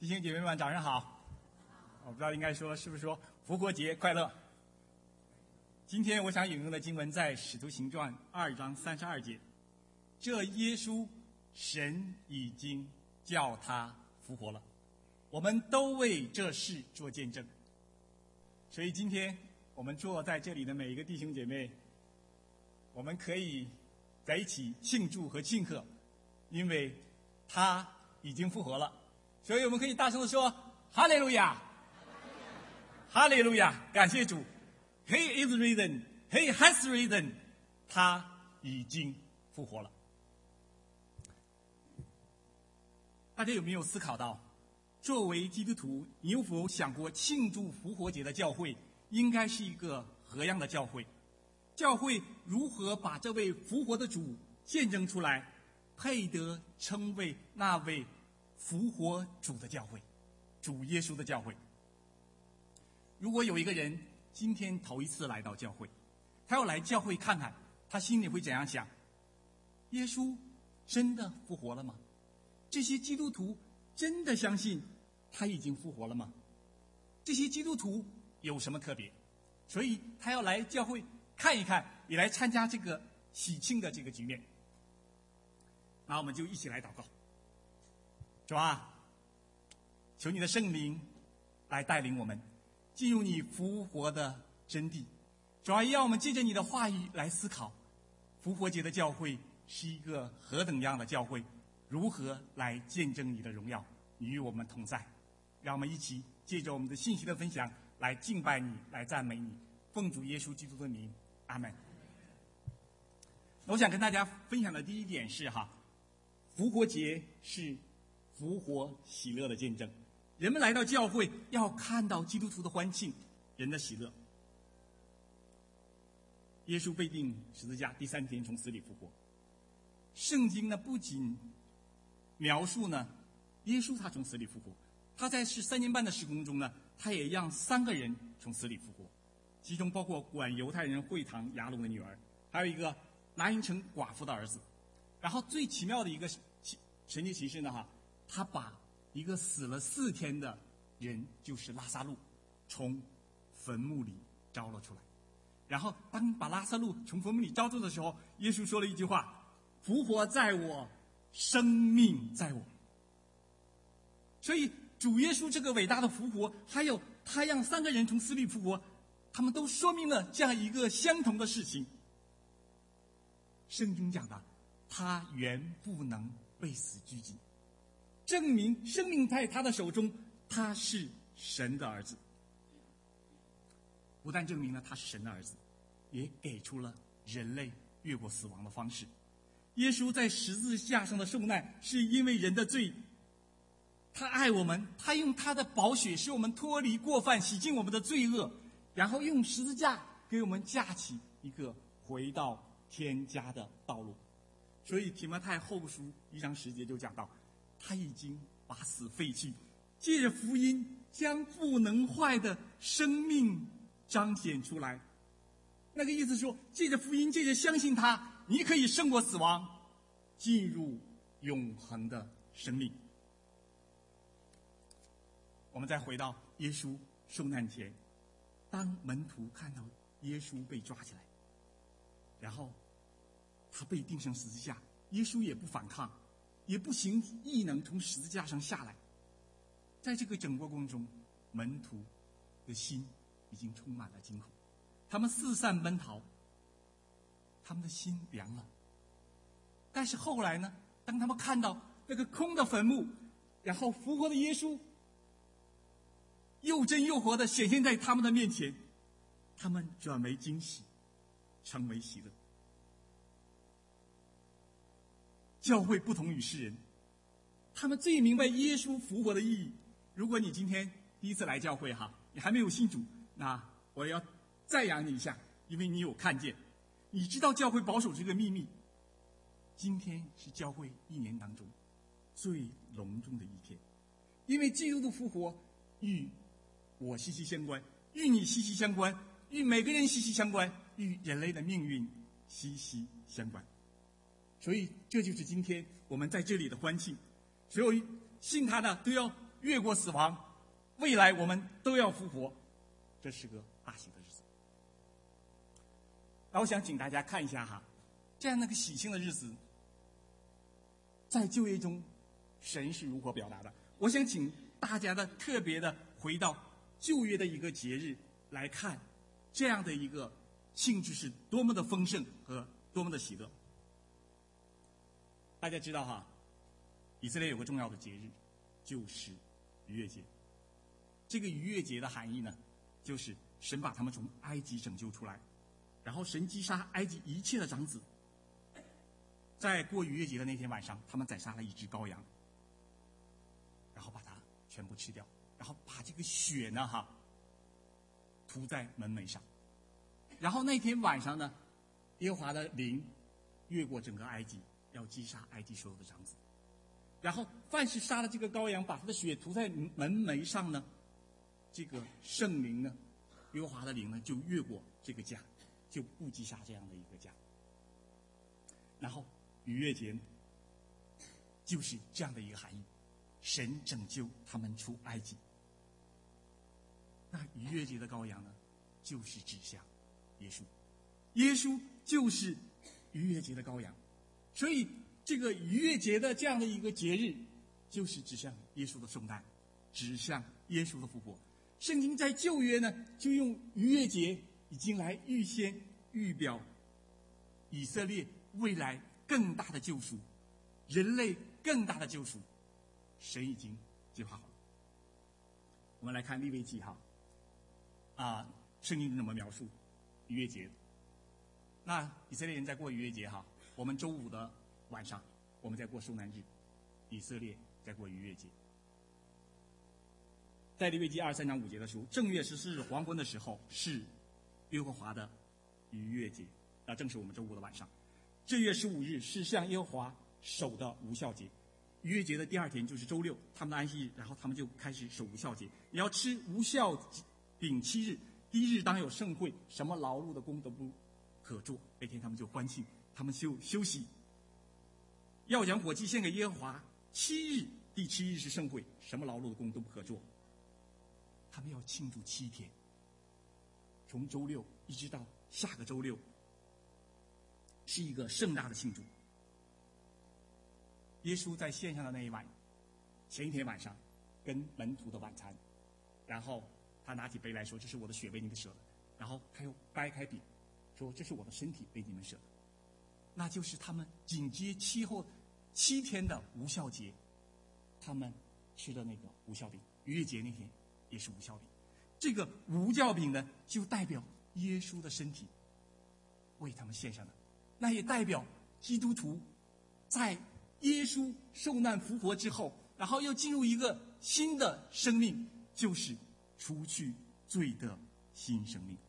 弟兄姐妹们，早上好！我不知道应该说是不是说复活节快乐。今天我想引用的经文在《使徒行传》2章32节，这耶稣神已经叫他复活了，我们都为这事做见证。所以今天我们坐在这里的每一个弟兄姐妹，我们可以在一起庆祝和庆贺，因为他已经复活了。所以我们可以大声地说哈利路亚，哈利路亚，感谢主。 He is risen, He has risen， 他已经复活了。大家有没有思考到，作为基督徒，你有否想过庆祝复活节的教会应该是一个何样的教会？教会如何把这位复活的主见证出来，配得称为那位复活主的教会，主耶稣的教会？如果有一个人今天头一次来到教会，他要来教会看看，他心里会怎样想？耶稣真的复活了吗？这些基督徒真的相信他已经复活了吗？这些基督徒有什么特别？所以他要来教会看一看，也来参加这个喜庆的这个局面。那我们就一起来祷告。主啊，求你的圣灵来带领我们进入你复活的真谛。主啊，让我们借着你的话语来思考，复活节的教会是一个何等样的教会，如何来见证你的荣耀，你与我们同在。让我们一起借着我们的信息的分享来敬拜你，来赞美你，奉主耶稣基督的名，阿们。我想跟大家分享的第一点是复活节是复活喜乐的见证。人们来到教会要看到基督徒的欢庆，人的喜乐。耶稣被钉十字架，第3天从死里复活。圣经呢不仅描述呢耶稣他从死里复活，他在3年半的事工中呢，他也让3个人从死里复活，其中包括管犹太人会堂亚隆的女儿，还有一个拿因城寡妇的儿子。然后最奇妙的一个神迹奇事呢他把一个死了4天的人，就是拉撒路，从坟墓里招了出来。然后当把拉撒路从坟墓里招出的时候，耶稣说了一句话：复活在我，生命在我。所以主耶稣这个伟大的复活，还有他让3个人从死里复活，他们都说明了这样一个相同的事情。圣经讲的，他原不能被死拘禁，证明生命在他的手中，他是神的儿子。不但证明了他是神的儿子，也给出了人类越过死亡的方式。耶稣在十字架上的受难，是因为人的罪，他爱我们，他用他的宝血使我们脱离过犯，洗净我们的罪恶，然后用十字架给我们架起一个回到天家的道路。所以提摩太后书1章10节就讲到，他已经把死废去，借着福音将不能坏的生命彰显出来。那个意思说，借着福音，借着相信他，你可以胜过死亡，进入永恒的生命。我们再回到耶稣受难前，当门徒看到耶稣被抓起来，然后他被钉上十字架，耶稣也不反抗，也不行异能从十字架上下来。在这个整个过程中，门徒的心已经充满了惊恐，他们四散奔逃，他们的心凉了。但是后来呢，当他们看到那个空的坟墓，然后复活的耶稣又真又活的显现在他们的面前，他们转为惊喜，成为喜乐。教会不同于世人，他们最明白耶稣复活的意义。如果你今天第一次来教会你还没有信主，那我要赞扬你一下，因为你有看见，你知道教会保守这个秘密。今天是教会1年当中最隆重的一天，因为基督的复活与我息息相关，与你息息相关，与每个人息息相关，与人类的命运息息相关。所以这就是今天我们在这里的欢庆。所有信他的都要越过死亡，未来我们都要复活，这是个大喜的日子。那我想请大家看一下哈，这样那个喜庆的日子，在旧约中，神是如何表达的？我想请大家特别的回到旧约的一个节日来看，这样的一个性质是多么的丰盛和多么的喜乐。大家知道哈，以色列有个重要的节日，就是逾越节。这个逾越节的含义呢，就是神把他们从埃及拯救出来，然后神击杀埃及一切的长子。在过逾越节的那天晚上，他们宰杀了一只羔羊，然后把它全部吃掉，然后把这个血呢涂在门楣上。然后那天晚上呢，耶和华的灵越过整个埃及，要击杀埃及所有的长子。然后凡是杀了这个羔羊，把他的血涂在门楣上呢，这个圣灵呢，耶和华的灵呢，就越过这个家，就不击杀这样的一个家。然后逾越节就是这样的一个含义，神拯救他们出埃及。那逾越节的羔羊呢，就是指向耶稣，耶稣就是逾越节的羔羊。所以这个逾越节的这样的一个节日，就是指向耶稣的受难，指向耶稣的复活。圣经在旧约呢，就用逾越节已经来预先预表以色列未来更大的救赎，人类更大的救赎，神已经计划好了。我们来看利未记圣经怎么描述逾越节？那以色列人在过逾越节我们周五的晚上我们在过受难日，以色列在过逾越节。在利未记23章5节的时候，正月14日黄昏的时候是耶和华的逾越节，正是我们周五的晚上。正月15日是向耶和华守的无酵节。逾越节的第二天就是周六，他们的安息日，然后他们就开始守无酵节，也要吃无酵饼7日。第一日当有盛会，什么劳碌的工都不可做，那天他们就欢庆，他们就休息。要将火祭献给耶和华7日，第7日是盛会，什么劳碌的工都不可做。他们要庆祝7天，从周六一直到下个周六，是一个盛大的庆祝。耶稣在献上的那一晚，前一天晚上跟门徒的晚餐，然后他拿起杯来说：“这是我的血，为你们舍的。”然后他又掰开饼，说：“这是我的身体，为你们舍的。”那就是他们紧接其后7天的无酵节，他们吃的那个无酵饼。逾越节那天也是无酵饼。这个无酵饼呢，就代表耶稣的身体为他们献上的，那也代表基督徒在耶稣受难复活之后，然后又进入一个新的生命，就是除去罪的新生命。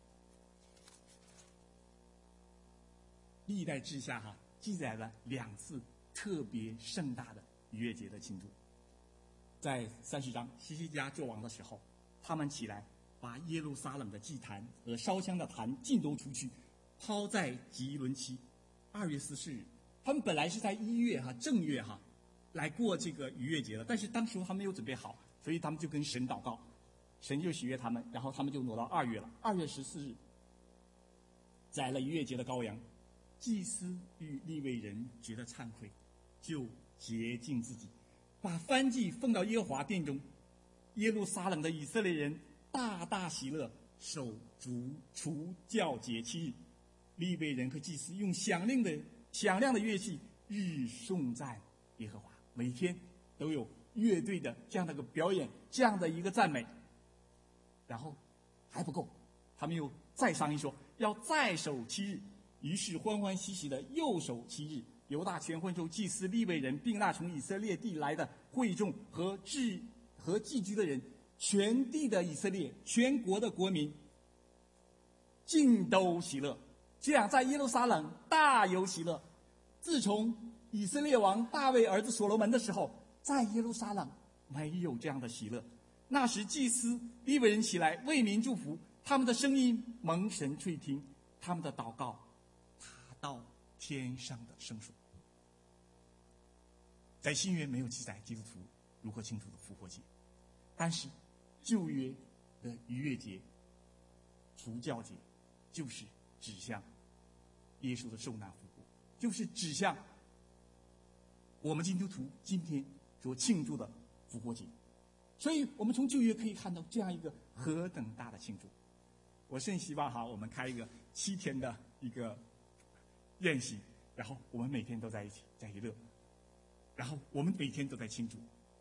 历代志下记载了2次特别盛大的逾越节的庆祝。在30章希西家做王的时候，他们起来把耶路撒冷的祭坛和烧香的坛尽都除去，抛在吉伦期。2月14日，他们本来是在1月正月来过这个逾越节的，但是当时他们没有准备好，所以他们就跟神祷告，神就喜悦他们，然后他们就挪到2月了。2月14日宰了逾越节的羔羊，祭司与利未人觉得惭愧，就洁净自己，把燔祭奉到耶和华殿中。耶路撒冷的以色列人大大喜乐，守除酵节7日。利未人和祭司用响亮的乐器日颂赞耶和华，每天都有乐队的这样的一个表演，这样的一个赞美。然后还不够，他们又再商议说要再守7日，于是欢欢喜喜的又守7日。犹大全会众、祭司、利未人，并那从以色列地来的会众和寄居的人，全地的以色列，全国的国民，尽都喜乐。这样在耶路撒冷大有喜乐。自从以色列王大卫儿子所罗门的时候，在耶路撒冷没有这样的喜乐。那时祭司利未人起来为民祝福，他们的声音蒙神垂听，他们的祷告达到天上的圣所。在新约没有记载基督徒如何庆祝的复活节， 但是旧约的逾越节、除酵节，就是指向耶稣的受难复活，就是指向我们基督徒今天所庆祝的复活节。所以我们从旧约可以看到这样一个何等大的庆祝。我甚希望我们开一个7天的一个宴席，然后我们每天都在一起，在一乐，然后我们每天都在庆祝。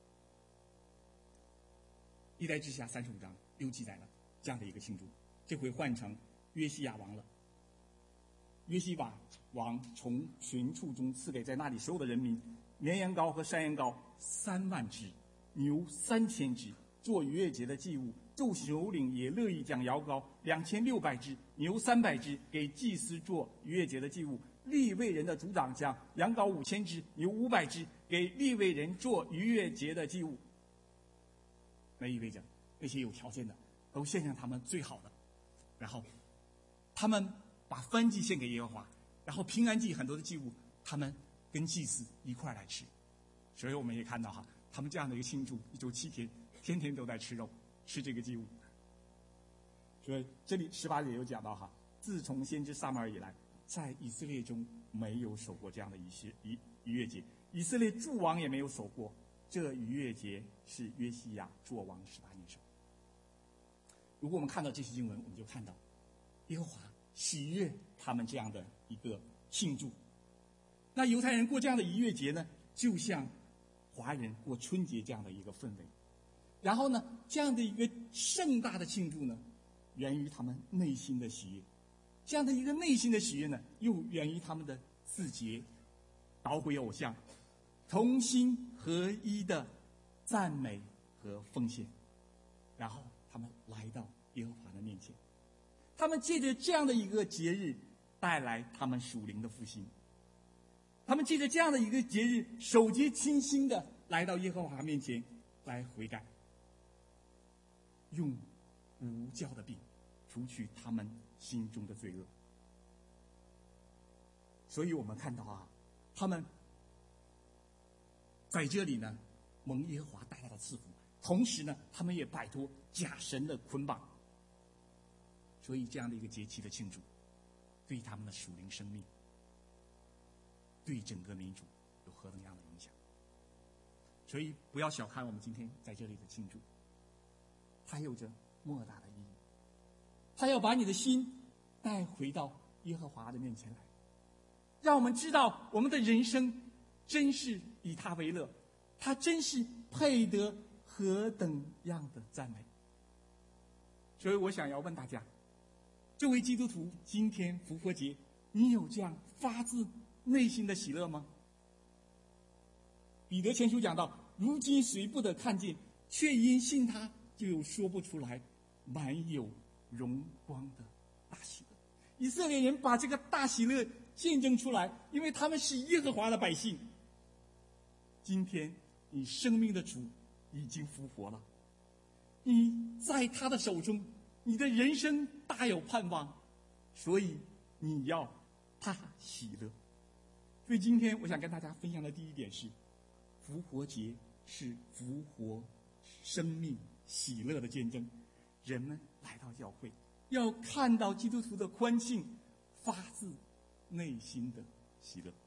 历代志下35章又记载了这样的一个庆祝，这回换成约西亚王了。约西亚王从群畜中赐给在那里所有的人民绵羊羔和山羊羔3万只，牛3000只，做逾越节的祭物。众首领也乐意将羊羔2600只，牛300只，给祭司做逾越节的祭物。利未人的族长将羊羔5000只，牛500只，给利未人做逾越节的祭物。那意味着那些有条件的都献上他们最好的，然后他们把燔祭献给耶和华，然后平安祭很多的祭物他们跟祭司一块来吃。所以我们也看到他们这样的一个庆祝，1周7天，天天都在吃肉，吃这个祭物。所以这里18节有讲到自从先知撒母耳以来，在以色列中没有守过这样的逾越节，以色列诸王也没有守过。这逾越节是约西亚作王18年守。如果我们看到这些经文，我们就看到耶和华喜悦他们这样的一个庆祝。那犹太人过这样的逾越节呢，就像华人过春节这样的一个氛围。然后呢，这样的一个盛大的庆祝呢，源于他们内心的喜悦。这样的一个内心的喜悦呢，又源于他们的自洁、捣毁偶像，同心合一的赞美和奉献。然后他们来到耶和华的面前，他们借着这样的一个节日带来他们属灵的复兴。他们借着这样的一个节日，手洁清心的来到耶和华面前来悔改，用无酵的饼除去他们心中的罪恶。所以我们看到他们在这里呢蒙耶和华大大的赐福，同时呢他们也摆脱假神的捆绑。所以这样的一个节期的庆祝，对他们的属灵生命，对整个民族有何等样的影响。所以不要小看我们今天在这里的庆祝，它有着莫大的意义。它要把你的心带回到耶和华的面前来，让我们知道我们的人生真是以他为乐，他真是配得何等样的赞美。所以我想要问大家，作为基督徒，今天复活节，你有这样发自内心的喜乐吗？彼得前书讲到，如今虽不得看见，却因信他，就有说不出来满有荣光的大喜乐。以色列人把这个大喜乐见证出来，因为他们是耶和华的百姓。今天你生命的主已经复活了，你在他的手中，你的人生大有盼望，所以你要大喜乐。所以今天我想跟大家分享的第一点是，复活节是复活生命喜乐的见证。人们来到教会，要看到基督徒的欢庆，发自内心的喜乐。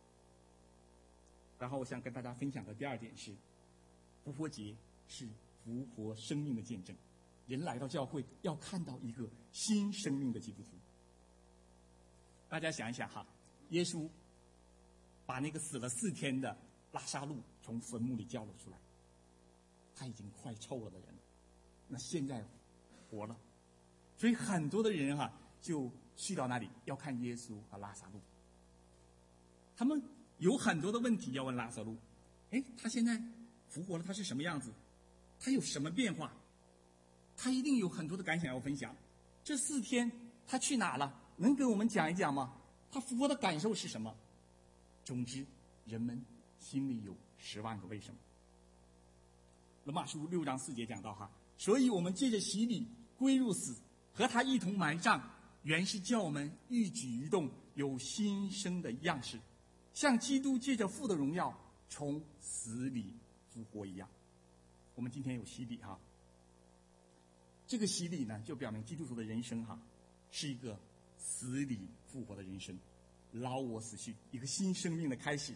然后我想跟大家分享的第二点是，复活节是复活生命的见证。人来到教会，要看到一个新生命的基督徒。大家想一想耶稣把那个死了4天的拉撒路从坟墓里叫了出来，他已经快臭了的人，那现在活了。所以很多的人就去到那里要看耶稣和拉撒路。他们有很多的问题要问拉撒路，他现在复活了，他是什么样子？他有什么变化？他一定有很多的感想要分享。这4天他去哪了？能给我们讲一讲吗？他复活的感受是什么？总之，人们心里有10万个为什么。罗马书6章4节讲到所以我们借着洗礼归入死，和他一同埋葬，原是叫我们一举一动有新生的样式，像基督借着父的荣耀从死里复活一样。我我们今天有洗礼哈，这个洗礼呢，就表明基督徒的人生哈，是一个死里复活的人生，老我死去，一个新生命的开始。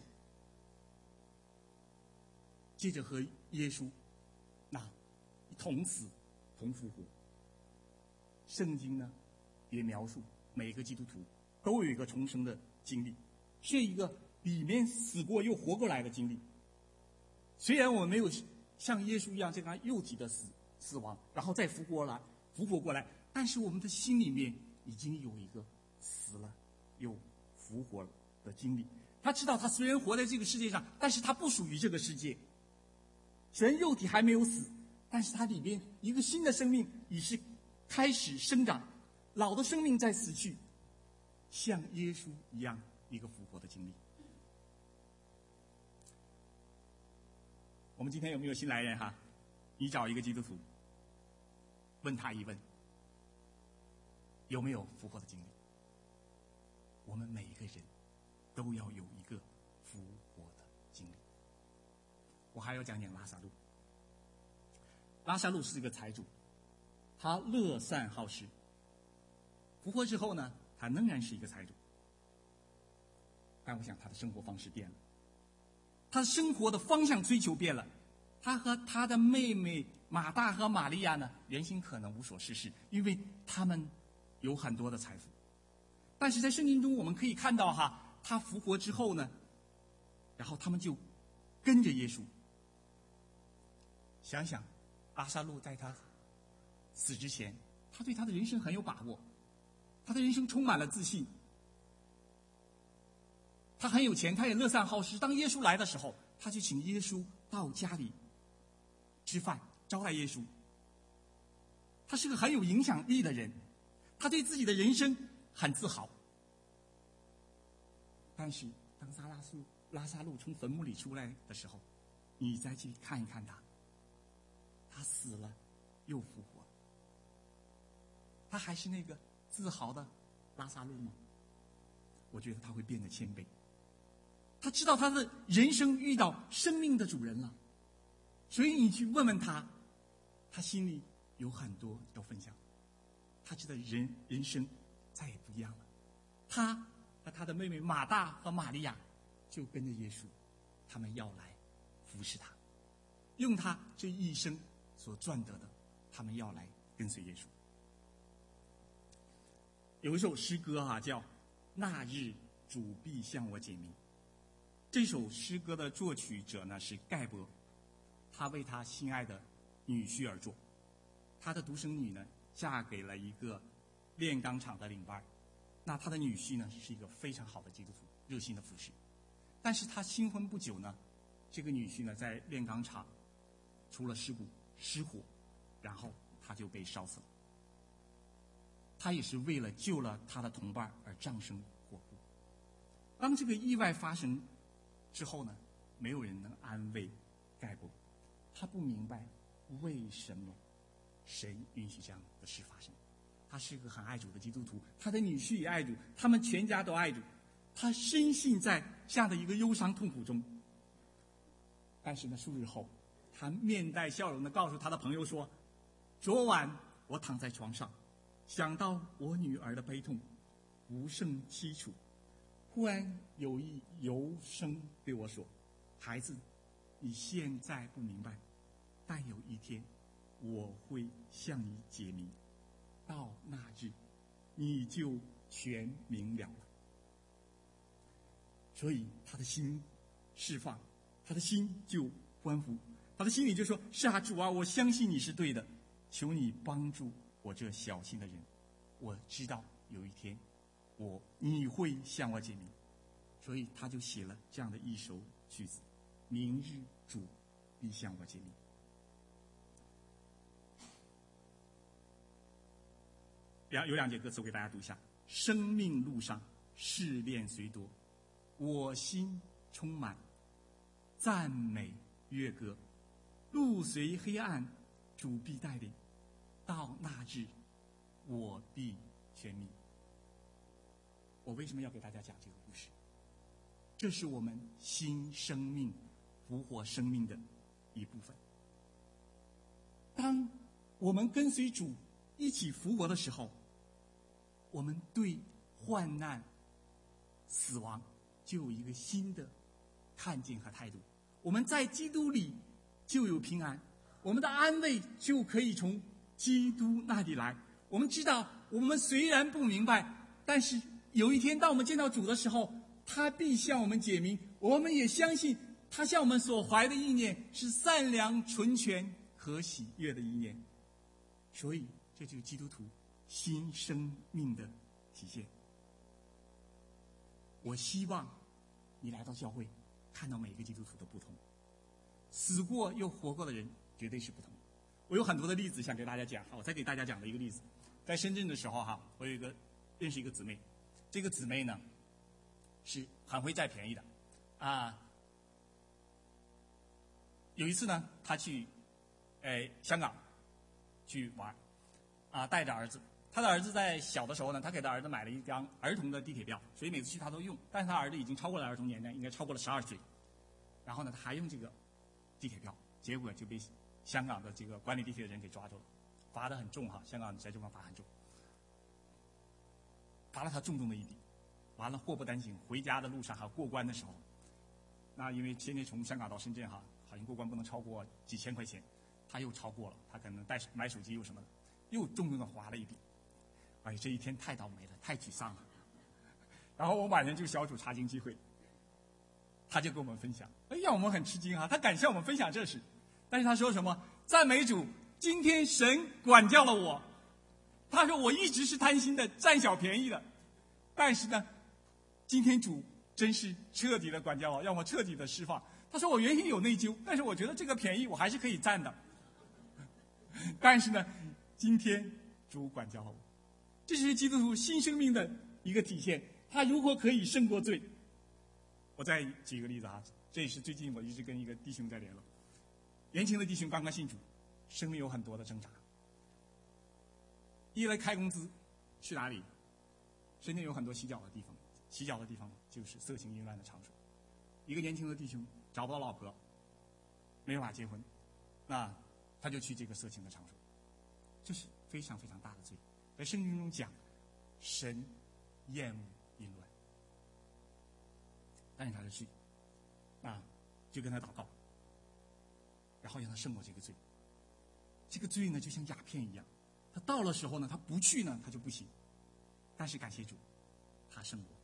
接着和耶稣同死同复活。圣经呢也描述每个基督徒都有一个重生的经历，是一个里面死过又活过来的经历。虽然我们没有像耶稣一样这样肉体的死亡，然后再复活过来，但是我们的心里面已经有一个死了又复活了的经历。他知道他虽然活在这个世界上，但是他不属于这个世界。虽然肉体还没有死，但是他里边一个新的生命已是开始生长，老的生命在死去，像耶稣一样一个复活的经历。我们今天有没有新来人哈？你找一个基督徒，问他一问，有没有复活的经历？我们每一个人都要有一个复活的经历。我还要讲讲拉撒路。拉撒路是一个财主，他乐善好施。复活之后呢，他仍然是一个财主，但我想他的生活方式变了，他的生活的方向追求变了。他和他的妹妹马大和玛利亚呢，原先可能无所事事，因为他们有很多的财富。但是在圣经中我们可以看到哈，他复活之后呢，然后他们就跟着耶稣。想想拉撒路在他死之前，他对他的人生很有把握，他的人生充满了自信，他很有钱，他也乐善好施。当耶稣来的时候，他就请耶稣到家里吃饭，招待耶稣。他是个很有影响力的人，他对自己的人生很自豪。但是当拉撒路从坟墓里出来的时候，你再去看一看他死了又复活，他还是那个自豪的拉撒路吗？我觉得他会变得谦卑。他知道他的人生遇到生命的主人了，所以你去问问他，他心里有很多要分享。他知道人生再也不一样了。他和他的妹妹马大和玛利亚就跟着耶稣，他们要来服侍他，用他这一生所赚得的，他们要来跟随耶稣。有一首诗歌叫《那日主必向我解明》。这首诗歌的作曲者呢是盖伯，他为他心爱的女婿而作。他的独生女呢嫁给了一个炼钢厂的领班，那他的女婿呢是一个非常好的基督徒，热心的服侍。但是他新婚不久呢，这个女婿呢在炼钢厂出了事故，失火，然后他就被烧死了。他也是为了救了他的同伴而葬身火湖。当这个意外发生之后呢，没有人能安慰盖伯，他不明白为什么神允许这样的事发生。他是个很爱主的基督徒，他的女婿也爱主，他们全家都爱主。他深信在这样的一个忧伤痛苦中，但是呢，数日后，他面带笑容地告诉他的朋友说：“昨晚我躺在床上，想到我女儿的悲痛，无甚凄楚。忽然有一柔声对我说：‘孩子，你现在不明白，但有一天，我会向你解明。到那日，你就全明了了。’”所以他的心释放，他的心就欢呼，他的心里就说：“是啊，主啊，我相信你是对的，求你帮助我这小心的人。我知道有一天，你会向我解明。”所以他就写了这样的一首句子：“明日主必向我解明。”有两节歌词我给大家读一下：“生命路上试炼虽多，我心充满赞美乐歌，路随黑暗，主必带领，到那日，我必全明。”我为什么要给大家讲这个故事？这是我们新生命、复活生命的一部分。 我们跟随主一起复活的时候，我们对患难、死亡就有一个新的看见和态度。我们在基督里就有平安，我们的安慰就可以从基督那里来。我们知道，我们虽然不明白，但是有一天当我们见到主的时候，他必向我们解明。我们也相信他向我们所怀的意念是善良、纯全和喜悦的意念。所以这就是基督徒新生命的体现。我希望你来到教会，看到每一个基督徒的不同，死过又活过的人绝对是不同。我有很多的例子想给大家讲，我再给大家讲的一个例子，在深圳的时候我认识一个姊妹，这个姊妹呢是很会占便宜的有一次呢，她去香港去玩带着儿子。他的儿子在小的时候呢，他给他儿子买了一张儿童的地铁票，所以每次去他都用。但是他儿子已经超过了儿童年龄，应该超过了12岁。然后呢，他还用这个地铁票，结果就被香港的这个管理地铁的人给抓住了，罚得很重香港在这方罚很重，罚了他重重的一笔。完了，祸不单行，回家的路上过关的时候，那因为现在从香港到深圳好像过关不能超过几千块钱，他又超过了，他可能买手机又什么的，又重重的罚了一笔。这一天太倒霉了，太沮丧了。然后我晚上就小组查经聚会，他就跟我们分享，让我们很吃惊他感谢我们分享这事，但是他说什么？赞美主，今天神管教了我。他说我一直是贪心的，占小便宜的，但是呢，今天主真是彻底的管教我，让我彻底的释放。他说我原先有内疚，但是我觉得这个便宜我还是可以占的。但是呢，今天主管教了我。这是基督徒新生命的一个体现，他如何可以胜过罪？我再举一个例子这也是最近我一直跟一个弟兄在联络，年轻的弟兄刚刚信主，生命有很多的挣扎。一来开工资去哪里？深圳有很多洗脚的地方，洗脚的地方就是色情淫乱的场所。一个年轻的弟兄找不到老婆，没办法结婚，那他就去这个色情的场所，这是非常非常大的罪。在圣经中讲，神厌恶淫乱，但是他的罪就跟他祷告，然后让他胜过这个罪。这个罪呢，就像鸦片一样，他到了时候呢，他不去呢，他就不行。但是感谢主，他胜过。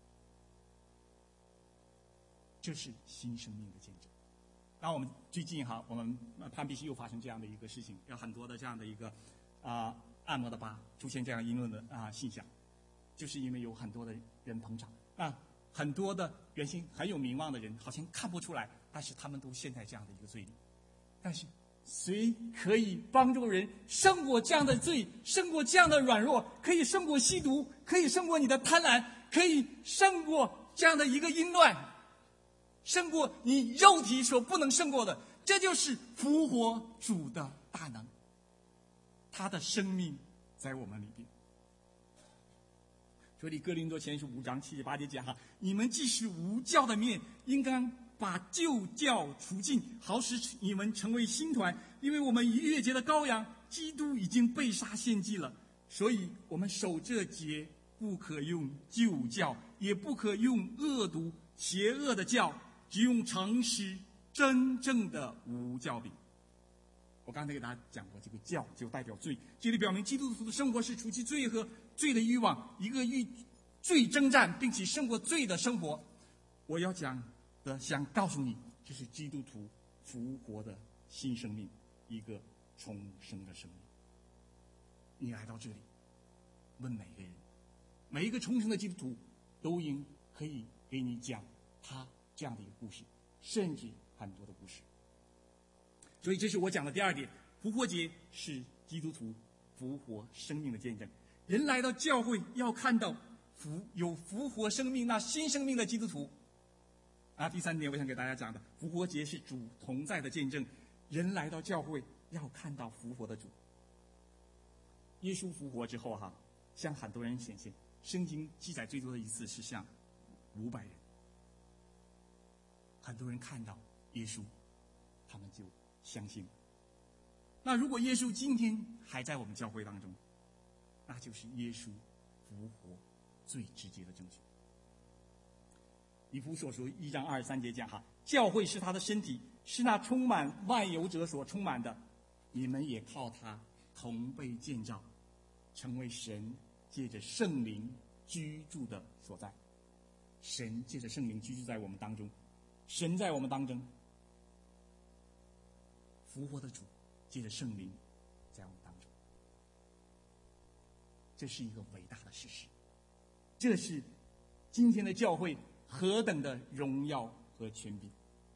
这是新生命的见证。那我们最近我们潘必须又发生这样的一个事情，有很多的这样的一个按摩的吧出现这样淫乱的现象，就是因为有很多的人捧场很多的原先很有名望的人好像看不出来，但是他们都陷在这样的一个罪里。但是谁可以帮助人胜过这样的罪，胜过这样的软弱，可以胜过吸毒，可以胜过你的贪婪，可以胜过这样的一个淫乱，胜过你肉体所不能胜过的？这就是复活主的大能，他的生命在我们里边。所以哥林多前书5章7节8节讲你们既是无教的面，应当把旧教除尽，好使你们成为新团。因为我们逾越节的羔羊基督已经被杀献祭了，所以我们守这节不可用旧教，也不可用恶毒邪恶的教，只用诚实真正的无教饼。我刚才给大家讲过，这个教就代表罪，这里表明基督徒的生活是除去罪和罪的欲望，一个与罪征战并且胜过罪的生活。我要讲的想告诉你，这是基督徒复活的新生命，一个重生的生命。你来到这里，问每个人，每一个重生的基督徒都可以给你讲他这样的一个故事，甚至很多的故事。所以这是我讲的第二点，复活节是基督徒复活生命的见证。人来到教会要看到有复活生命，那新生命的基督徒第三点我想给大家讲的，复活节是主同在的见证。人来到教会要看到复活的主。耶稣复活之后向很多人显现，圣经记载最多的一次是向500人，很多人看到耶稣，他们就相信。 那如果耶稣今天还在我们教会当中，那就是耶稣复活最直接的证据。以弗所书1章23节讲哈，教会是他的身体，是那充满万有者所充满的，你们也靠他同被建造，成为神借着圣灵居住的所在。神借着圣灵居住在我们当中，神在我们当中，复活的主借着圣灵在我们当中，这是一个伟大的事实。这是今天的教会何等的荣耀和权柄。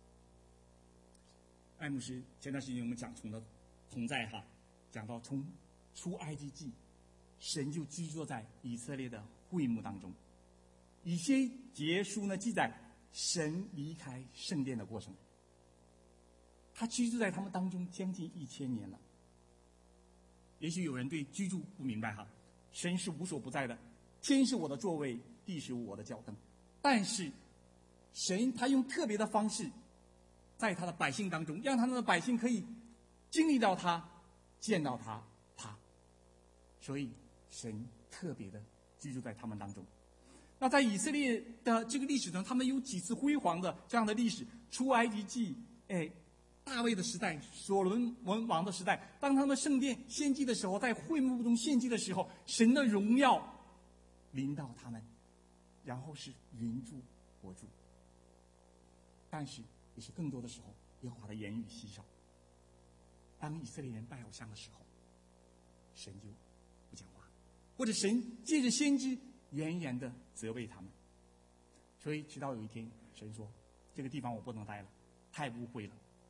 艾牧师前段时间我们讲从的同在哈，讲到从出埃及记，神就居住在以色列的会幕当中。以西结书呢记载神离开圣殿的过程，他居住在他们当中将近1000年了。也许有人对居住不明白哈，神是无所不在的，天是我的座位，地是我的脚凳。但是神他用特别的方式在他的百姓当中，让他们的百姓可以经历到他，见到他，所以神特别的居住在他们当中。那在以色列的这个历史中，他们有几次辉煌的这样的历史，出埃及记，大卫的时代，所罗门王的时代，当他们圣殿献祭的时候，在会幕中献祭的时候，神的荣耀临到他们，然后是云柱火柱。但是也是更多的时候，耶和华的言语稀少。当以色列人拜偶像的时候，神就不讲话，或者神借着先知远远的责备他们。所以直到有一天，神说：“这个地方我不能待了，太污秽了。”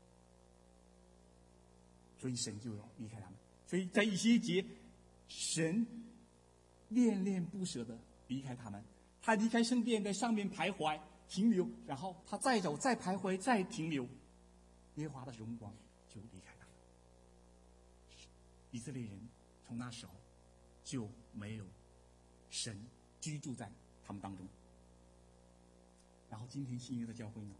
所以神就要离开他们。所以在以西结，神恋恋不舍的离开他们。他离开圣殿，在上面徘徊停留，然后他再走，再徘徊，再停留，耶和华的荣光就离开他们。以色列人从那时候就没有神居住在他们当中。然后今天新约的教会呢，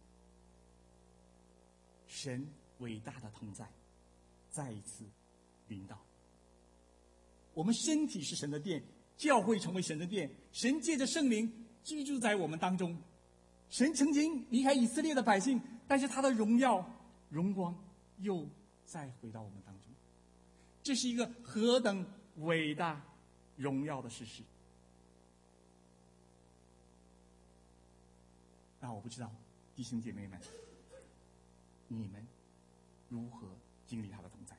神伟大的同在再一次临到。我们身体是神的殿，教会成为神的殿，神借着圣灵居住在我们当中。神曾经离开以色列的百姓，但是他的荣耀荣光又再回到我们当中。这是一个何等伟大荣耀的事实。那我不知道弟兄姐妹们，你们如何经历他的同在？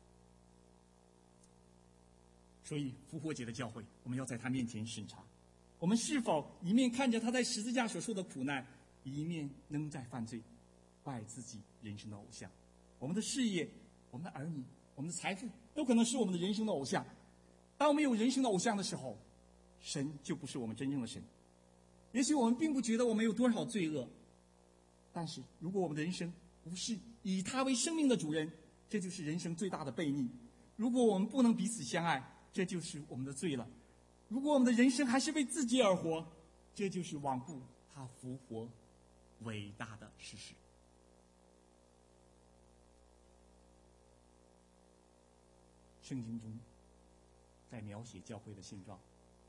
所以复活节的教会，我们要在他面前审查，我们是否一面看着他在十字架所受的苦难，一面仍在犯罪，拜自己人生的偶像。我们的事业，我们的儿女，我们的财富，都可能是我们的人生的偶像。当我们有人生的偶像的时候，神就不是我们真正的神。也许我们并不觉得我们有多少罪恶，但是如果我们的人生不是以他为生命的主人，这就是人生最大的悖逆。如果我们不能彼此相爱，这就是我们的罪了。如果我们的人生还是为自己而活，这就是罔顾他复活伟大的事实。圣经中在描写教会的现状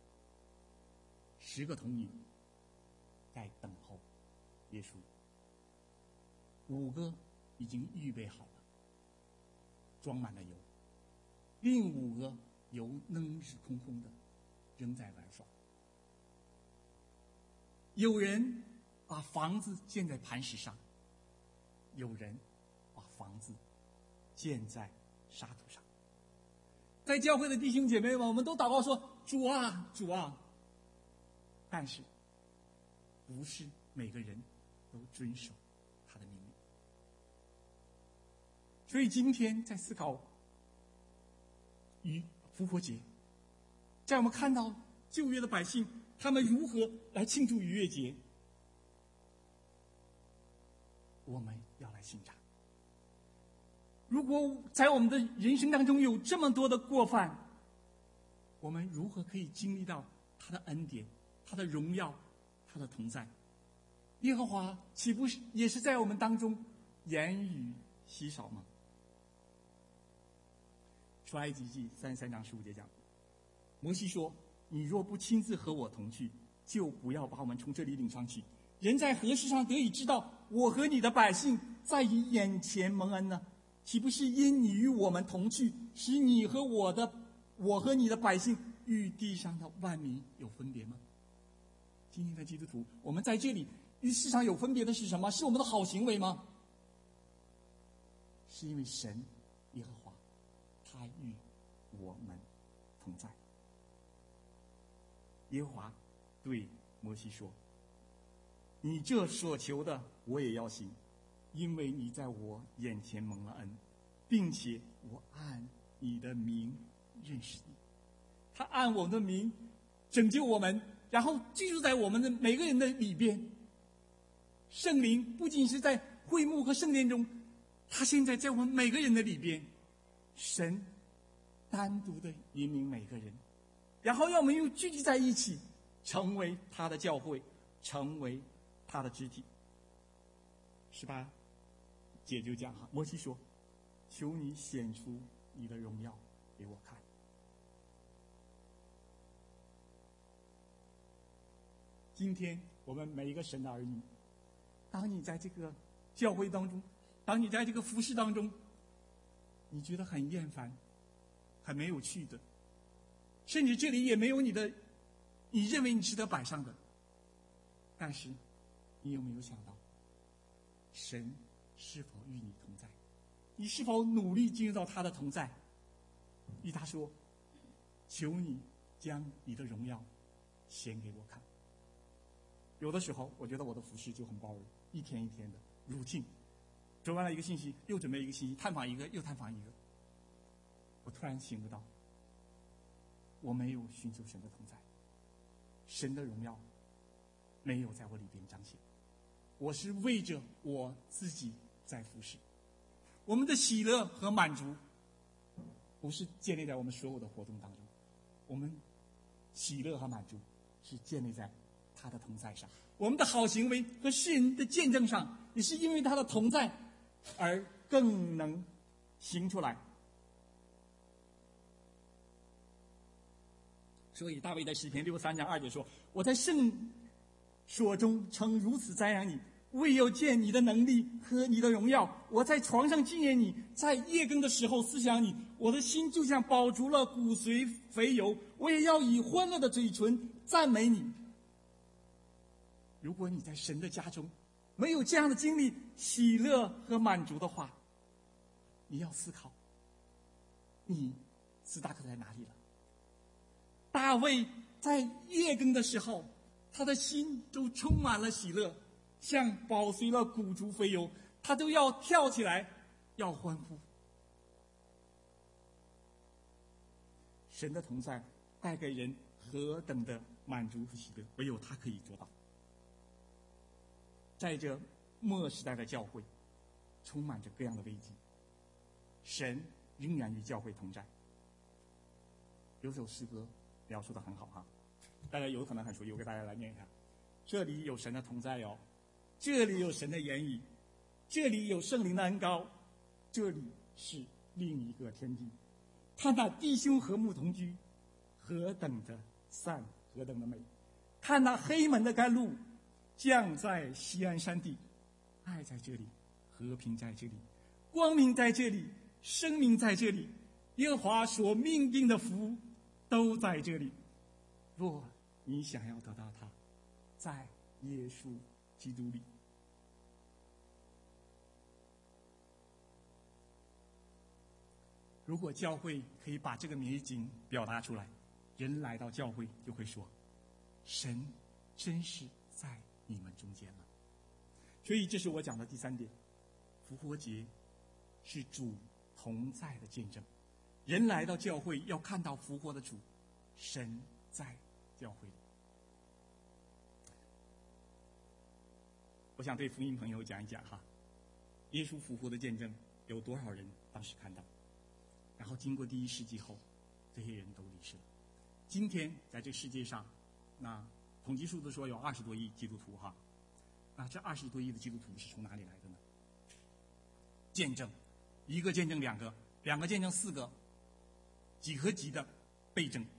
，10个童女在等候耶稣，5个已经预备好了，装满了油，另5个油扔是空空的，仍在玩耍。有人把房子建在磐石上，有人把房子建在沙土上。在教会的弟兄姐妹们，我们都祷告说：“主啊，主啊！”但是不是每个人都遵守他的命令。所以今天在思考与复活节，在我们看到旧约的百姓他们如何来庆祝逾越节，我们要来欣赏。如果在我们的人生当中有这么多的过犯，我们如何可以经历到他的恩典，他的荣耀，他的同在？耶和华岂不是也是在我们当中言语稀少吗？ 出埃及记33章15节讲，摩西说：“你若不亲自和我同去，就不要把我们从这里领上去。人在何事上得以知道我和你的百姓在你眼前蒙恩呢？岂不是因你与我们同去，使你和我和你的百姓与地上的万民有分别吗？”今天的基督徒，我们在这里与世上有分别的是什么？是我们的好行为吗？是因为神耶和华他与我们同在。耶和华对摩西说：“你这所求的我也要行，因为你在我眼前蒙了恩，并且我按你的名认识你。”他按我们的名拯救我们，然后居住在我们的每个人的里边。圣灵不仅是在会幕和圣殿中，他现在在我们每个人的里边。神单独的引领每个人，然后让我们又聚集在一起，成为他的教会，成为他的肢体。18节就讲摩西说：“求你显出你的荣耀给我看。”今天我们每一个神的儿女，当你在这个教会当中，当你在这个服事当中，你觉得很厌烦，很没有趣的，甚至这里也没有你认为你值得摆上的，但是你有没有想到，神是否与你同在？你是否努力进入到他的同在？与他说：“求你将你的荣耀显给我看。”有的时候，我觉得我的服事就很包容，一天一天的routine，准备了一个信息，又准备一个信息，探访一个又探访一个。我突然醒悟到，我没有寻求神的同在，神的荣耀没有在我里边彰显，我是为着我自己在服事。我们的喜乐和满足不是建立在我们所有的活动当中，我们喜乐和满足是建立在他的同在上。我们的好行为和世人的见证上，也是因为他的同在而更能行出来。所以大卫在诗篇63章2节说：“我在圣所中曾如此瞻仰你，为要见你的能力和你的荣耀。我在床上纪念你，在夜更的时候思想你。我的心就像饱足了骨髓肥油，我也要以欢乐的嘴唇赞美你。”如果你在神的家中没有这样的经历喜乐和满足的话，你要思考，你是大概在哪里了？大卫在夜更的时候，他的心都充满了喜乐，像饱髓了骨足肥油，他都要跳起来，要欢呼。神的同在带给人何等的满足和喜乐，唯有他可以做到。在这末时代的教会，充满着各样的危机，神仍然与教会同在。有首诗歌描述的很好哈，大家有可能很熟悉，我给大家来念一下：这里有神的同在哟，这里有神的言语，这里有圣灵的恩膏，这里是另一个天地。看那弟兄和睦同居，何等的善，何等的美！看那黑门的甘露降在锡安山地，爱在这里，和平在这里，光明在这里，生命在这里，耶和华所命定的福都在这里。若你想要得到它，在耶稣基督里。如果教会可以把这个美景表达出来，人来到教会就会说：神真是在你们中间了。所以这是我讲的第3点，复活节是主同在的见证。人来到教会要看到复活的主，神在教会里。我想对福音朋友讲一讲哈，耶稣复活的见证有多少人当时看到？然后经过第1世纪后，这些人都离世了。今天在这世界上，那统计数字说有20多亿基督徒哈，那这20多亿的基督徒是从哪里来的呢？见证，一个见证2个，2个见证4个， 几何级的倍增。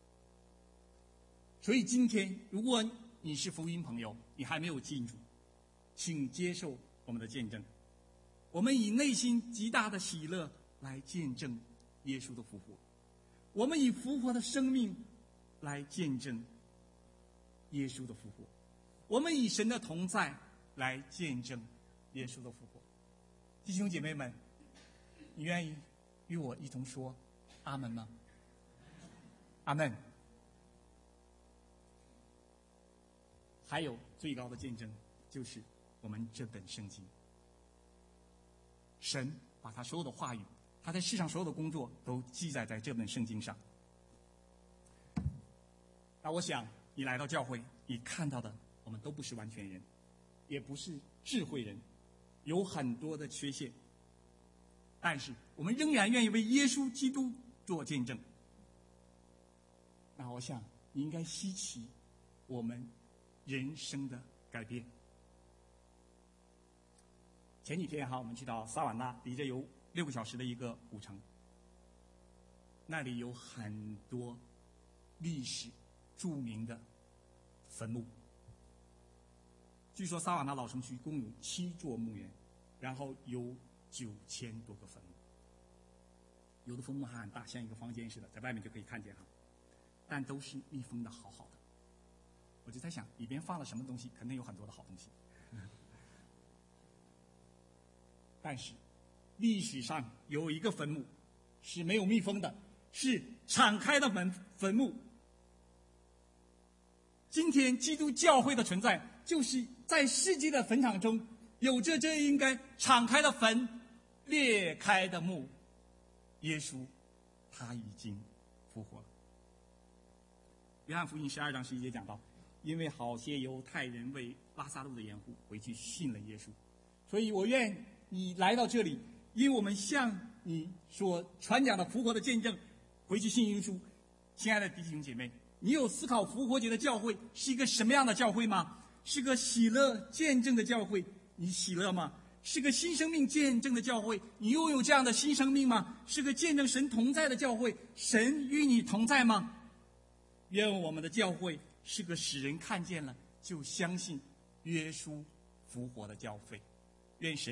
所以今天，如果你是福音朋友，你还没有信主，请接受我们的见证。我们以内心极大的喜乐来见证耶稣的复活，我们以复活的生命来见证耶稣的复活，我们以神的同在来见证耶稣的复活。弟兄姐妹们，你愿意与我一同说阿门吗？阿门。还有最高的见证，就是我们这本圣经。神把他所有的话语，他在世上所有的工作都记载在这本圣经上。那我想你来到教会，你看到的我们都不是完全人，也不是智慧人，有很多的缺陷，但是我们仍然愿意为耶稣基督做见证。那我想你应该稀奇我们人生的改变。前几天我们去到萨瓦纳，离这有6个小时的一个古城，那里有很多历史著名的坟墓。据说萨瓦纳老城区共有7座墓园，然后有9000多个坟墓。有的坟墓还很大，像一个房间似的，在外面就可以看见但都是密封的好好的。我就在想，里边放了什么东西，肯定有很多的好东西。但是历史上有一个坟墓是没有密封的，是敞开的坟墓。今天基督教会的存在，就是在世界的坟场中有着这应该敞开的坟，裂开的墓。耶稣他已经复活了。约翰福音12章11节讲到，因为好些犹太人为拉撒路的缘故回去信了耶稣，所以我愿你来到这里，因为我们向你所传讲的复活的见证回去信耶稣。亲爱的弟兄姐妹，你有思考复活节的教会是一个什么样的教会吗？是个喜乐见证的教会，你喜乐吗？是个新生命见证的教会，你拥有这样的新生命吗？是个见证神同在的教会，神与你同在吗？愿我们的教会是个使人看见了就相信耶稣复活的教会。愿神